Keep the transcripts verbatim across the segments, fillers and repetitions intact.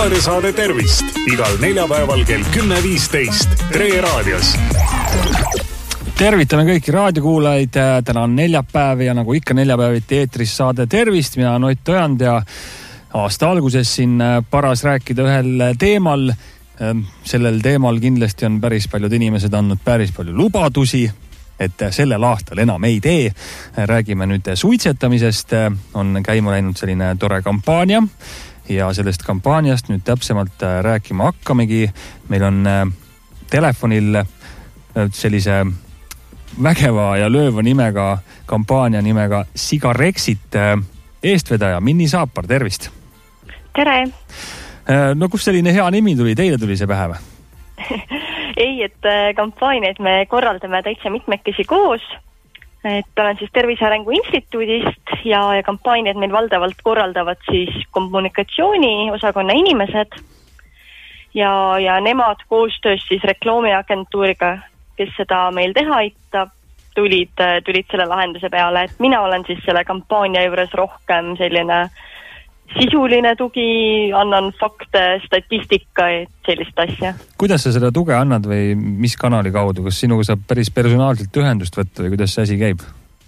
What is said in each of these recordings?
raadiosaade Tervist igal neljapäeval kell kümme viisteist Tre Raadios. Tervitame kõiki raadiokuulajaid. Täna on neljapäev ja nagu ikka neljapäeviti eetris saade Tervist. Mina olen Ott Ojand ja aasta alguses siin paras rääkida ühel teemal. Sellel teemal kindlasti on päris paljud inimesed andnud päris palju lubadusi, et sellel aastal enam ei tee. Räägime nüüd suitsetamisest. On käima läinud selline tore kampaania ja sellest kampaaniast nüüd täpsemalt rääkima hakkamegi. Meil on telefonil sellise vägeva ja lööva nimega kampaania nimega Sigarexit eestvedaja Minni Saapar, tervist! Tere! No kus selline hea nimi tuli? Teile tuli see pähe? Ei, et kampaaniaid me korraldame täitsa mitmekesi koos. Et olen siis Tervise Arengu Instituudist ja, ja kampaaniaid meil valdavalt korraldavad siis kommunikatsiooni osakonna inimesed ja, ja nemad koostöös siis reklaamiagentuuriga, kes seda meil teha aitab, tulid, tulid selle lahenduse peale, et mina olen siis selle kampaania juures rohkem selline sisuline tugi, annan fakte, statistikaid, sellist asja. Kuidas sa seda tuge annad või mis kanali kaudu? Kas sinuga saab päris personaalselt ühendust võtta või kuidas see asi käib?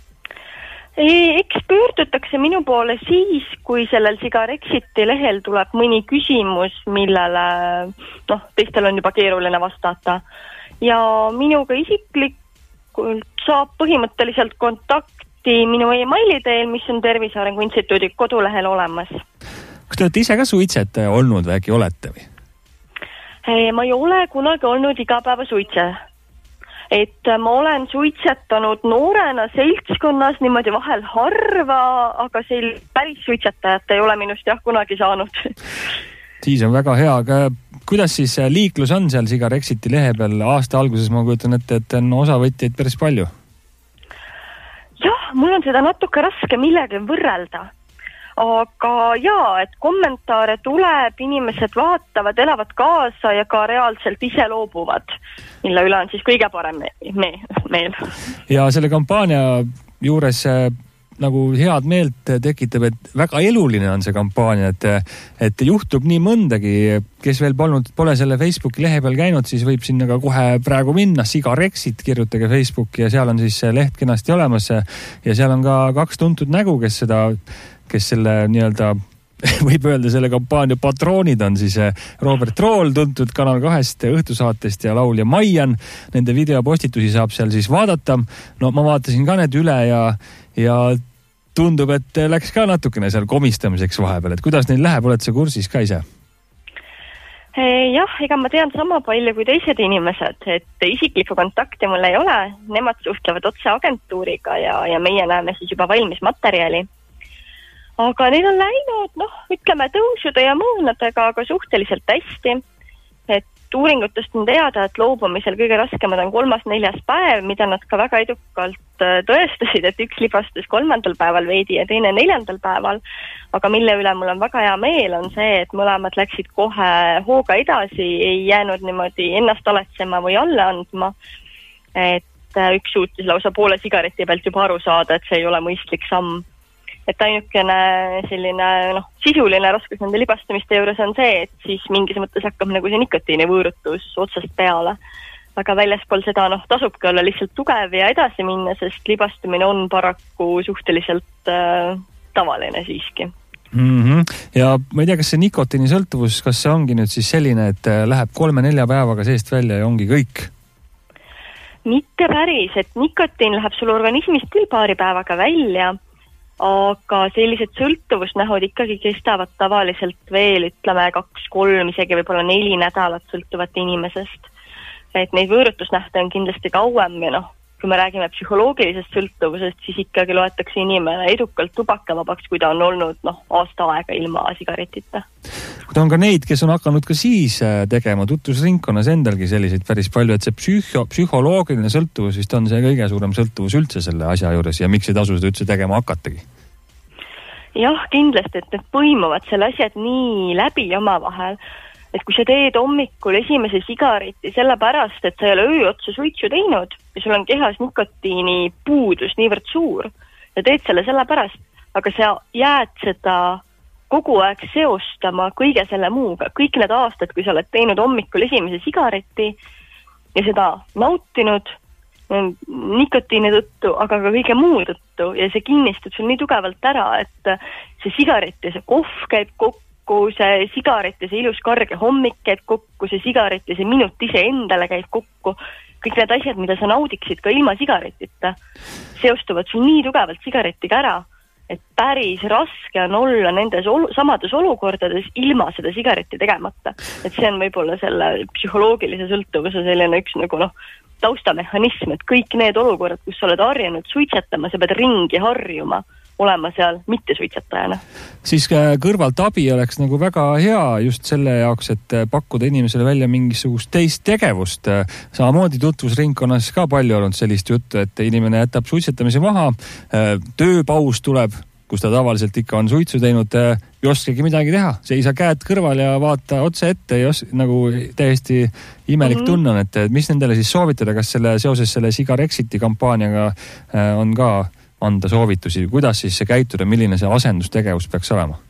Eks pöördutakse minu poole siis, kui sellel Sigarexiti lehel tuleb mõni küsimus, millele noh, teistel on juba keeruline vastata. Ja minuga isiklikult saab põhimõtteliselt kontakti minu e-maili teel, mis on Tervise Arengu Instituudi kodulehel olemas. Kas te olete ise ka suitsetaja olnud või äkki olete või? Ma ei ole kunagi olnud igapäeva suitse. Et ma olen suitsetanud noorena seltskonnas niimoodi vahel harva, aga sel päris suitsetajat ei ole minust jah kunagi saanud. Siis on väga hea, aga kuidas siis liiklus on seal Sigarexiti lehe peal? Aasta alguses ma kujutan ette, et on osavõtjaid päris palju. Jah, mul on seda natuke raske millegi võrrelda. Aga jaa, et kommentaare tuleb, inimesed vaatavad, elavad kaasa ja ka reaalselt ise loobuvad, mille üle on siis kõige parem me- meel. Ja selle kampaania juures nagu head meelt tekitab, et väga eluline on see kampaania, et, et juhtub nii mõndagi, kes veel polnud, pole selle Facebooki lehe peal käinud, siis võib sinna ka kohe praegu minna, Sigarexit, kirjutage Facebooki ja seal on siis leht kenasti olemas ja seal on ka kaks tuntud nägu, kes seda, kes selle nii-öelda võib öelda selle kampaania patroonid on siis Robert Rool, tuntud Kanal kahest õhtusaatest ja laulja Maian. Nende videopostitusi saab seal siis vaadata. No ma vaatasin ka need üle ja, ja tundub, et läks ka natukene seal komistamiseks vahepeal, et kuidas neil läheb, oled sa kursis ka ise? Jah, ega ma tean sama palju kui teised inimesed, et isiklikku kontakti mul ei ole, nemad suhtlevad otse agentuuriga ja, ja meie näeme siis juba valmis materjali. Aga neil on läinud, noh, ütleme tõusude ja mõõnadega, aga suhteliselt hästi, et uuringutest on teada, et loobumisel kõige raskemad on kolmas, neljas päev, mida nad ka väga edukalt tõestasid, et üks libastus kolmandal päeval veidi ja teine neljandal päeval, aga mille üle mul on väga hea meel on see, et mõlemad läksid kohe hooga edasi, ei jäänud niimoodi ennast aletsema või alla andma, et üks suutis lausa poole sigareti pealt juba aru saada, et see ei ole mõistlik samm. Et ainukene selline noh, sisuline raskus nende libastamiste juures on see, et siis mingis mõttes hakkab nagu see nikotiini võõrutus otsast peale. Aga väljaspool seda noh, tasubki olla lihtsalt tugev ja edasi minna, sest libastumine on paraku suhteliselt äh, tavaline siiski. Mm-hmm. Ja ma ei tea, kas see nikotiini sõltuvus, kas see ongi nüüd siis selline, et läheb kolme-nelja päevaga seest välja ja ongi kõik? Mitte päris, et nikotiin läheb sul organismist küll paari päevaga välja, aga sellised sõltuvusnähud ikkagi kestavad tavaliselt veel, ütleme, kaks, kolm, isegi võib-olla neli nädalat sõltuvat inimesest. Et neid võõrutusnähte on kindlasti kauem ja noh, kui me räägime psühholoogilisest sõltuvusest, siis ikkagi loetakse inimene edukalt tubakavabaks, kui ta on olnud noh, aasta aega ilma sigaretita. Ta on ka neid, kes on hakanud ka siis tegema tutvusringkonnas endalgi selliseid päris palju, et see psühho, psühholoogiline sõltuvus vist on see kõige suurem sõltuvus üldse selle asja juures ja miks ei tasu seda üldse tegema hakatagi? Jah, kindlasti, et need põimuvad selle asjad nii läbi omavahel, et kui sa teed hommikul esimese sigareti sellepärast, et sa ei ole öö otsa suitsu teinud ja sul on kehas nikotiini puudus niivõrd suur ja teed selle sellepärast, aga sa jääd seda kogu aeg seostama kõige selle muuga. Kõik need aastad, kui sa oled teinud hommikul esimese sigareti ja seda nautinud nikotiini tõttu, aga ka kõige muu tõttu ja see kinnistub sul nii tugevalt ära, et see sigaret ja see kohv käib kokku, see sigaret ja see ilus karge hommik käib kokku, see sigaret ja see minut ise endale käib kokku. Kõik need asjad, mida sa naudiksid ka ilma sigaretita, seostuvad sul nii tugevalt sigaretiga ära, et päris raske on olla nendes olu- samades olukordades ilma seda sigareti tegemata. Et see on võib-olla selle psühholoogilise sõltuvuse selline üks nagu noh, taustamehhanism, et kõik need olukorrad, kus sa oled harjunud suitsetama, sa pead ringi harjuma olema seal mitte suitsetajana. Siis kõrvalt abi oleks nagu väga hea just selle jaoks, et pakkuda inimesele välja mingisugust teist tegevust. Samamoodi tutvusringkonnas ka palju olnud sellist juttu, et inimene jätab suitsetamise maha, tööpaus tuleb, kus ta tavaliselt ikka on suitsu teinud, ei oskagi midagi teha. Seisa käed kõrval ja vaata otse ette, ei os- nagu täiesti imelik mm-hmm. tunne on, et mis nendele siis soovitada, kas selle, seoses selle Cigarexiti kampaaniaga on ka anda soovitusi, kuidas siis see käituda, milline see asendustegevus peaks olema?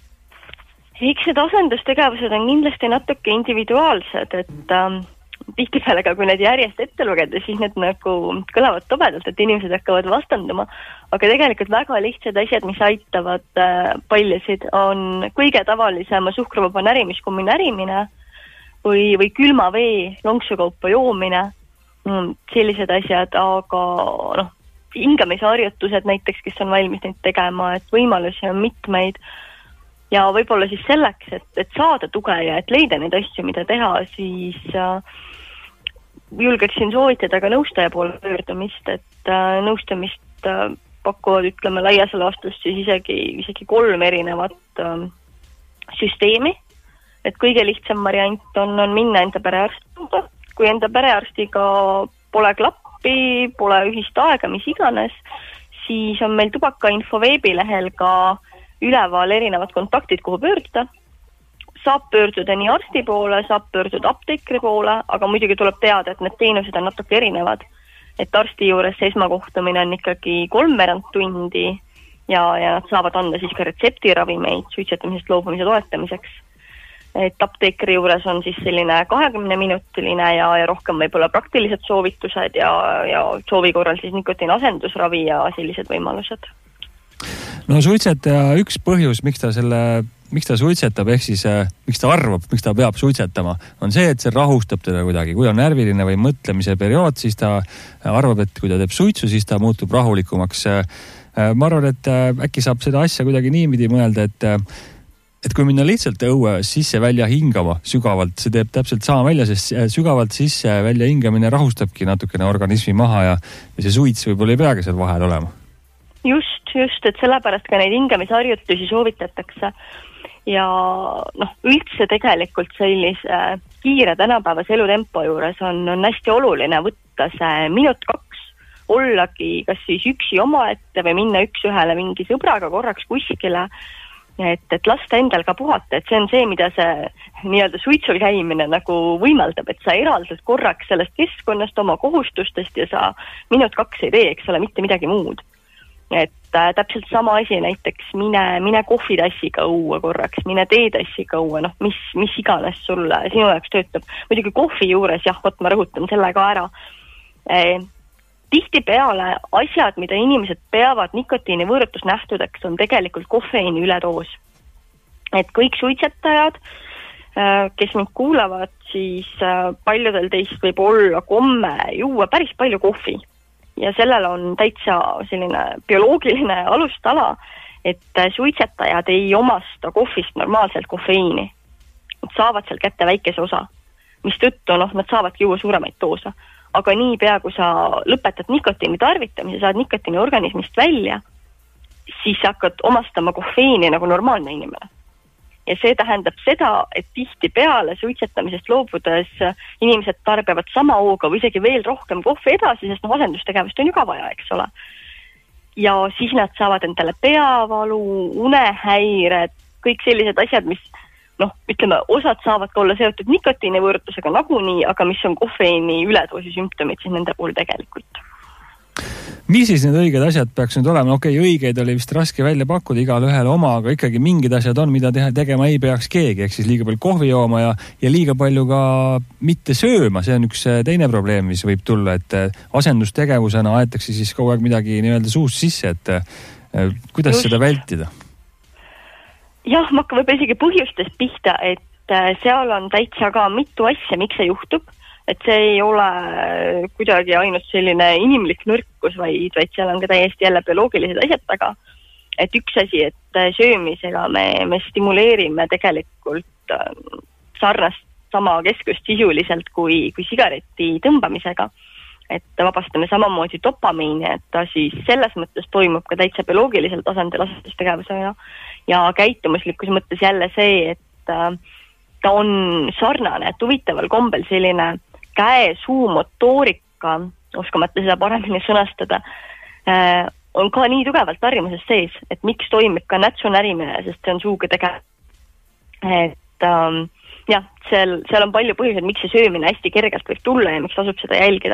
Eks need asendustegevused on kindlasti natuke individuaalsed, et ähm, tihtipeale ka kui need järjest ette lugeda, siis need nagu kõlavad tobedalt, et inimesed hakkavad vastanduma, aga tegelikult väga lihtsad asjad, mis aitavad äh, paljusid, on kõige tavalisema suhkruvaba närimiskummi närimine või, või külma vee lonksukaupa joomine, mm, sellised asjad, aga noh, hingamisharjutused näiteks, kes on valmis neid tegema, et võimalusi on mitmeid ja võib-olla siis selleks, et, et saada tuge ja et leida neid asju, mida teha, siis äh, julgeksin soovitada ka nõustaja poole pöördumist, et äh, nõustamist äh, pakuvad, ütleme, laias laastus siis isegi, isegi kolm erinevat äh, süsteemi, et kõige lihtsam variant on, on minna enda perearstiga, kui enda perearstiga pole klappi, pole ühist aega, mis iganes, siis on meil tubakainfo veebilehel ka üleval erinevad kontaktid, kuhu pöörduda. Saab pöörduda nii arsti poole, saab pöörduda apteekri poole, aga muidugi tuleb teada, et need teenused on natuke erinevad. Et arsti juures see esmakohtumine on ikkagi kolmveerand tundi ja, ja nad saavad anda siis ka retseptiravimeid suitsetamisest loobumise toetamiseks. Et apteekri juures on siis selline kahekümne minutiline ja, ja rohkem võib-olla praktilised soovitused ja, ja soovi korral siis nikotiin asendusravi ja sellised võimalused. No suitsetaja üks põhjus, miks ta selle, miks ta suitsetab, ehk siis miks ta arvab, miks ta peab suitsetama, on see, et see rahustab teda kuidagi. Kui on närviline või mõtlemise periood, siis ta arvab, et kui ta teeb suitsu, siis ta muutub rahulikumaks. Ma arvan, et äkki saab seda asja kuidagi niimoodi mõelda, et et kui minna lihtsalt õue sisse välja hingama sügavalt, see teeb täpselt sama välja, sest sügavalt sisse välja hingamine rahustabki natukene organismi maha ja, ja see suits võib-olla ei peagi seal vahel olema. Just, just, et sellepärast ka neid hingamisharjutusi soovitatakse ja noh, üldse tegelikult sellise kiire tänapäevase elutempo juures on, on hästi oluline võtta see minut kaks, ollagi kas siis üksi omaette või minna üks ühele mingi sõbraga korraks kuskile, et, et lasta endal ka puhata, et see on see, mida see nii-öelda suitsul käimine nagu võimaldab, et sa eraldad korraks sellest keskkonnast, oma kohustustest ja sa minut kaks ei tee, eks ole, mitte midagi muud. Et äh, täpselt sama asi näiteks mine, mine kohvitassiga õue korraks, mine teetassiga õue, noh, mis, mis iganes sulle sinu jaoks töötab. Muidugi kohvi juures, jah, võt ma rõhutan selle ka ära. E, tihtipeale asjad, mida inimesed peavad nikotiini võõrutusnähtudeks, on tegelikult kofeiini üledoos. Et kõik suitsetajad, kes mind kuulavad, siis paljudel teist võib olla komme juua päris palju kohvi. Ja sellel on täitsa selline bioloogiline alustala, et suitsetajad ei omasta kohvist normaalselt kofeiini. Nad saavad seal kätte väikese osa, mis tõttu noh, nad saavadki juua suuremaid doosa. Aga nii pea, kui sa lõpetad nikotiini tarvitamise, saad nikotiini organismist välja, siis hakkad omastama kofeiini nagu normaalne inimene. Ja see tähendab seda, et tihti peale suitsetamisest loobudes inimesed tarbivad sama hooga või isegi veel rohkem kohvi edasi, sest noh, asendustegevust on ju ka vaja, eks ole. Ja siis nad saavad endale peavalu, unehäired, kõik sellised asjad, mis noh, ütleme, osad saavad ka olla seotud nikotiini võõrutusega nagunii, aga mis on kofeiini üledoosi sümptomid siis nende puhul tegelikult. Mis siis need õiged asjad peaks nüüd olema? Okei, okay, õigeid oli vist raske välja pakkuda igal ühel oma, aga ikkagi mingid asjad on, mida teha, tegema ei peaks keegi, ehk siis liiga palju kohvi jooma ja, ja liiga palju ka mitte sööma. See on üks teine probleem, mis võib tulla, et asendustegevusena aetakse siis kogu aeg midagi nii-öelda suust sisse, et kuidas Just. seda vältida? Jah, ma hakkan võib isegi põhjustest pihta, et seal on täitsa ka mitu asja, miks see juhtub. Et see ei ole kuidagi ainult selline inimlik nõrkus, vaid, vaid seal on ka täiesti jälle bioloogilised asjad taga. Et üks asi, et söömisega me, me stimuleerime tegelikult sarnast sama keskust sisuliselt kui, kui sigareti tõmbamisega. Et vabastame samamoodi dopamiini, et ta siis selles mõttes toimub ka täitsa bioloogilisel tasandil asendustegevusena ja käitumuslikus mõttes jälle see, et ta on sarnane, et huvitaval kombel selline käe, suu, motoorika, oskamata seda paremini sõnastada, on ka nii tugevalt tarvimuses sees, et miks toimib ka nätsu närimine, sest see on suuga tegev. Et ähm, jah, seal, seal on palju põhjuseid, miks see söömine hästi kergelt võib tulla ja miks tasub seda jälgida.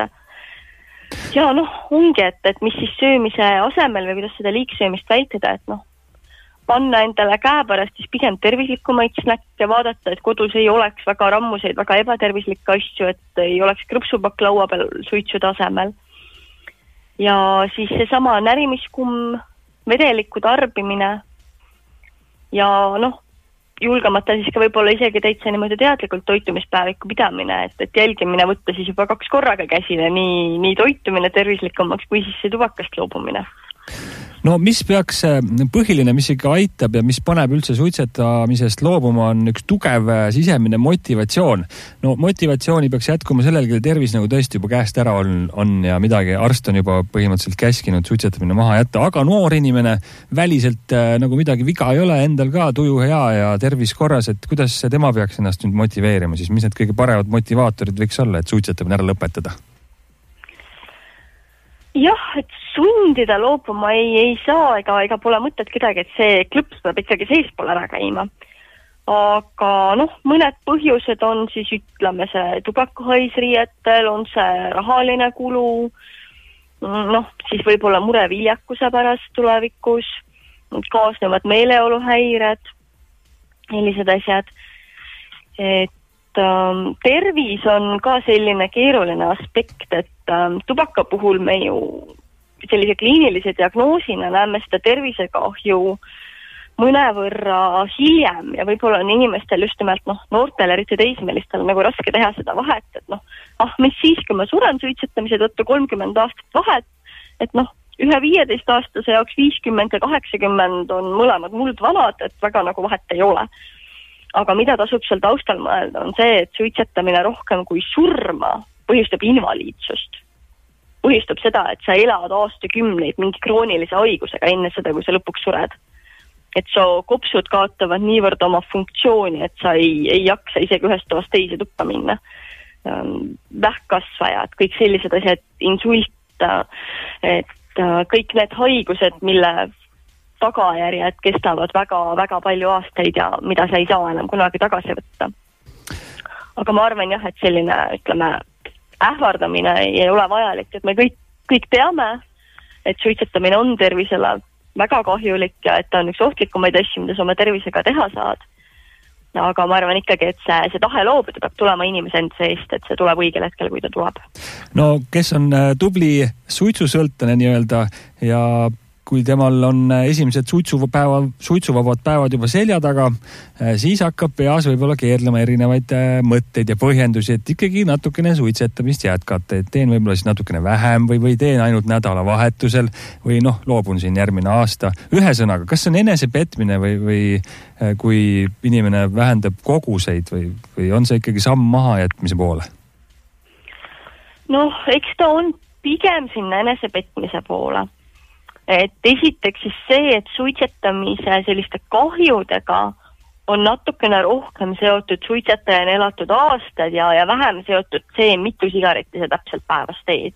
Ja noh, ongi, et, et mis siis söömise asemel või kuidas seda liigsöömist vältida, et noh, panna endale käe pärast siis pigem tervislikumaid snäkke, vaadata, et kodus ei oleks väga rammuseid, väga ebatervislikke asju, et ei oleks krõpsupakk laua peal suitsude asemel. Ja siis seesama närimiskumm, vedeliku tarbimine ja noh, julgemata siis ka võib-olla isegi täitsa niimoodi teadlikult toitumispäeviku pidamine, et, et jälgimine võtta siis juba kaks korraga käsile, nii, nii toitumine tervislikumaks kui siis see tubakast loobumine. No mis peaks põhiline, mis ikka aitab ja mis paneb üldse suitsetamisest loobuma, on üks tugev sisemine motivatsioon. No motivatsiooni peaks jätkuma sellel, kelle tervis nagu tõesti juba käest ära on, on ja midagi arst on juba põhimõtteliselt käskinud suitsetamine maha jätta, aga noor inimene väliselt nagu midagi viga ei ole, endal ka tuju hea ja tervis korras, et kuidas tema peaks ennast nüüd motiveerima, siis mis need kõige paremad motivaatorid võiks olla, et suitsetamine ära lõpetada? Jah, et sundida loobuma ei, ei saa ega, ega pole mõtet kedagi, et see klõps peab ikkagi seespool ära käima. Aga noh, mõned põhjused on siis ütleme see tubakahais riietel, on see rahaline kulu, noh, siis võib-olla mure viljakuse pärast tulevikus, kaasnevad meeleoluhäired, sellised asjad, et tervis on ka selline keeruline aspekt, et tubaka puhul me ju sellise kliinilise diagnoosina näeme seda tervisekahju mõnevõrra hiljem ja võib-olla on inimestel just nimelt noh, noortel, eriti teismelistel nagu raske teha seda vahet, et noh, ah, mis siis, kui ma suren suitsetamise tõttu kolmkümmend aastat vahet, et noh, ühe viieteist aastase jaoks viiskümmend ja kaheksakümmend on mõlemad muldvanad, et väga nagu vahet ei ole. Aga mida tasub seal taustal mõelda, on see, et suitsetamine rohkem kui surma põhjustab invaliidsust. Põhjustab seda, et sa elad aastakümneid mingi kroonilise haigusega enne seda, kui sa lõpuks sured. Et sa kopsud kaotavad niivõrd oma funktsiooni, et sa ei, ei jaksa isegi ühest toast teise tuppa minna. Vähkkasvajad, kõik sellised asjad, insult, et kõik need haigused, mille tagajärjed kestavad väga, väga palju aastaid ja mida sa ei saa enam kunagi tagasi võtta. Aga ma arvan jah, et selline, ütleme, ähvardamine ei ole vajalik, et me kõik, kõik teame, et suitsetamine on tervisele väga kahjulik ja et ta on üks ohtlikumaid asju, mida sa oma tervisega teha saad. Aga ma arvan ikkagi, et see, see tahe loobuda peab tulema inimese enda seest, et see tuleb õigel hetkel, kui ta tuleb. No kes on tubli suitsusõltane nii-öelda ja kui temal on esimesed suitsupäeva, suitsuvabad päevad juba selja taga, siis hakkab peas võib-olla keerlema erinevaid mõtteid ja põhjendusi, et ikkagi natukene suitsetamist jätkata, et teen võib-olla siis natukene vähem või, või teen ainult nädalavahetusel või noh, loobun siin järgmine aasta. Ühesõnaga, kas see on enesepetmine või, või kui inimene vähendab koguseid või, või on see ikkagi samm maha jätmise poole? Noh, eks ta on pigem sinna enesepetmise poole. Et esiteks siis see, et suitsetamise selliste kahjudega on natukene rohkem seotud suitsetajana elatud aastad ja, ja vähem seotud see, mitu sigaretti sa täpselt päevas teed.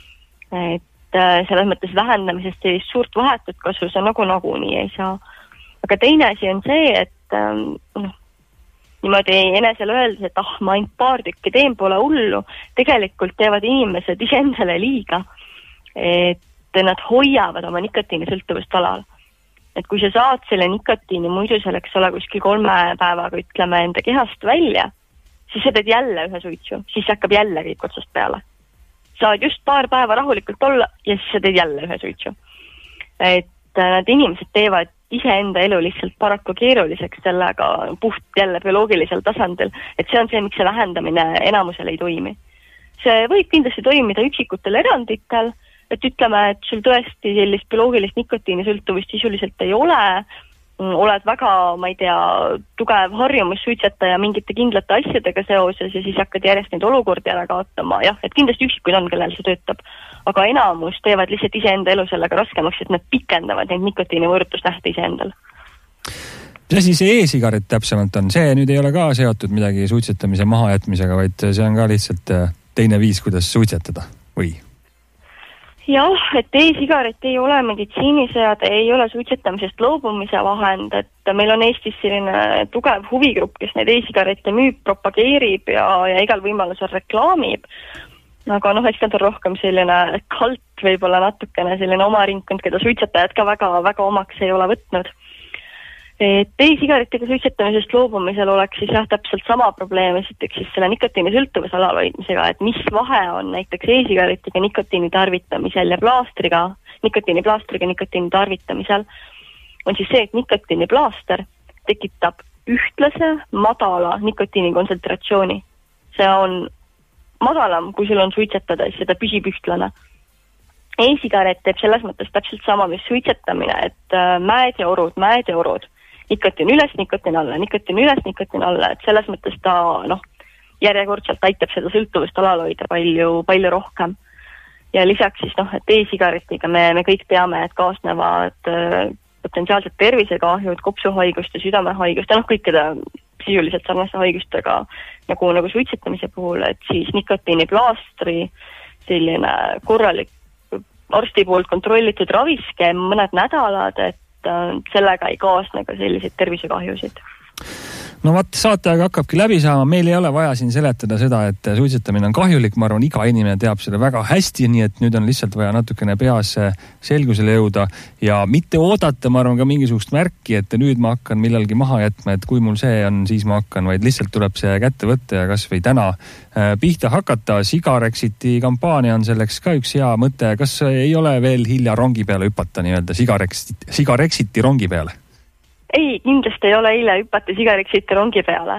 Et selles mõttes vähendamisest sellist suurt vahetut kasu sa nagu nagu nii ei saa. Aga teine asi on see, et noh, niimoodi enesele öeldes, et ah, ma ainult paar tükki teen, pole hullu. Tegelikult teevad inimesed iseendale liiga. et nad hoiavad oma nikotiinisõltuvust alal. Et kui sa saad selle nikotiini muidu selleks ole kuskil kolme päevaga ütleme enda kehast välja, siis sa teed jälle ühe suitsu, siis hakkab jälle kõik otsast peale. Saad just paar päeva rahulikult olla ja siis sa teed jälle ühe suitsu. Et need inimesed teevad iseenda elu lihtsalt paraku keeruliseks sellega puht jälle bioloogilisel tasandil, et see on see, miks see vähendamine enamusel ei toimi. See võib kindlasti toimida üksikutel eranditel, et ütleme, et sul tõesti sellist bioloogilist nikotiinisõltuvust sisuliselt ei ole, oled väga, ma ei tea, tugev harjumus suitsetaja mingite kindlate asjadega seoses ja siis hakkad järjest neid olukordi ära kaotama. Jah, et kindlasti üksikuid on, kellel see töötab, aga enamus teevad lihtsalt iseenda elu sellega raskemaks, et nad pikendavad neid nikotiinivõõrutusnähte iseendal. See siis e-sigaret täpsemalt on, see nüüd ei ole ka seotud midagi suitsetamise mahajätmisega, vaid see on ka lihtsalt teine viis, kuidas suitsetada või? Jah, et e-sigaret ei ole meditsiiniseade, ei ole suitsetamisest loobumise vahend, et meil on Eestis selline tugev huvigrupp, kes neid e-sigarette müüb, propageerib ja, ja igal võimalusel reklaamib. Aga noh, eks nad on rohkem selline kalt, võib-olla natukene selline oma ringkond, keda suitsetajad ka väga, väga omaks ei ole võtnud. Et e-sigaretega suitsetamisest loobumisel oleks siis jah täpselt sama probleem, esiteks siis selle nikotiini sõltuvuse alalhoidmisega, et mis vahe on näiteks e-sigaretiga nikotiini tarvitamisel ja plaastriga, nikotiini plaastriga nikotiini tarvitamisel, on siis see, et nikotiini plaaster tekitab ühtlase madala nikotiini kontsentratsiooni. See on madalam, kui sul on suitsetada, siis seda püsib ühtlane. E-sigaret teeb selles mõttes täpselt sama, mis suitsetamine, et mäed ja orud, mäed ja orud. Nikotiin üles, nikotiin alla, nikotiin üles, nikotiin alla, et selles mõttes ta noh, järjekordselt aitab seda sõltuvust alal hoida palju, palju rohkem. Ja lisaks siis noh, et e-sigaretiga me, me kõik teame, et kaasnevad äh, potentsiaalsed tervisekahjud, kopsuhaigust ja südamehaigust ja noh, kõikide sisuliselt sarnaste haigustega nagu, nagu suitsetamise puhul, et siis nikotiini plaastri selline korralik arsti poolt kontrollitud raviskeem mõned nädalad, et sellega ei kaasne ka selliseid tervisekahjusid. No vaat saateaega hakkabki läbi saama, meil ei ole vaja siin seletada seda, et suitsetamine on kahjulik, ma arvan, iga inimene teab seda väga hästi, nii et nüüd on lihtsalt vaja natukene peas selgusele jõuda ja mitte oodata, ma arvan, ka mingisugust märki, et nüüd ma hakkan millalgi maha jätma, et kui mul see on, siis ma hakkan, vaid lihtsalt tuleb see kätte võtta ja kas või täna pihta hakata. Sigarexiti kampaania on selleks ka üks hea mõte, kas ei ole veel hilja rongi peale hüpata nii-öelda Sigarexiti, Sigarexiti rongi peale? Ei, kindlasti ei ole eile hüpata Sigarexiti rongi peale.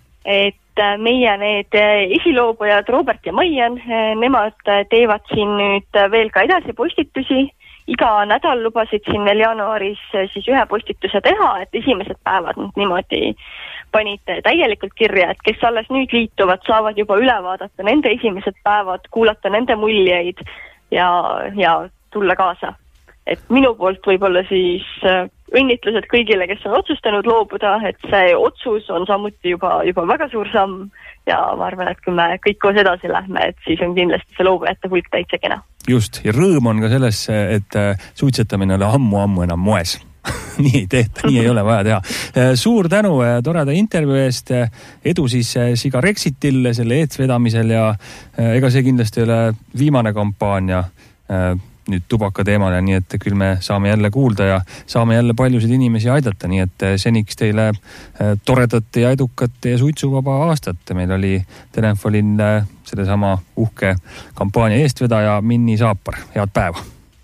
Et meie need esiloobujad Robert ja Maian, nemad teevad siin nüüd veel ka edasi postitusi. Iga nädal lubasid siin veel jaanuaris siis ühe postituse teha, et esimesed päevad nüüd niimoodi panid täielikult kirja, et kes alles nüüd liituvad, saavad juba üle vaadata nende esimesed päevad, kuulata nende muljeid ja, ja tulla kaasa. Et minu poolt võib-olla siis õnnitlused kõigile, kes on otsustanud loobuda, et see otsus on samuti juba, juba väga suur samm ja ma arvan, et kui me kõik koos edasi lähme, et siis on kindlasti see loobujate hulk täitsa kena. Just, ja rõõm on ka selles, et suitsetamine ole ammu-ammu enam moes. nii ei tehta, nii ei ole vaja teha. Suur tänu toreda intervjuu eest, edu siis Sigarexitil selle eetsvedamisel ja ega see kindlasti ei ole viimane kampaania nüüd tubaka teemale, nii et küll me saame jälle kuulda ja saame jälle paljusid inimesi aidata, nii et seniks teile toredat ja edukat ja suitsuvaba aastat. Meil oli telefonil sellesama uhke kampaania eestvedaja Minni Saapar. Head päeva!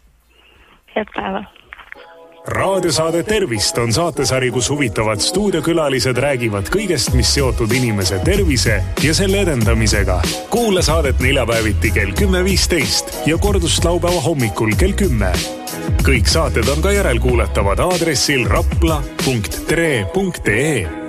Head päeva! Raadiosaade Tervist on saatesari, kus huvitavad stuudiokülalised räägivad kõigest, mis seotud inimese tervise ja selle edendamisega. Kuula saadet neljapäeviti kell kümme viisteist ja kordust laupäeva hommikul kell kümme. Kõik saated on ka järelkuulatavad aadressil rapla punkt tre punkt ee.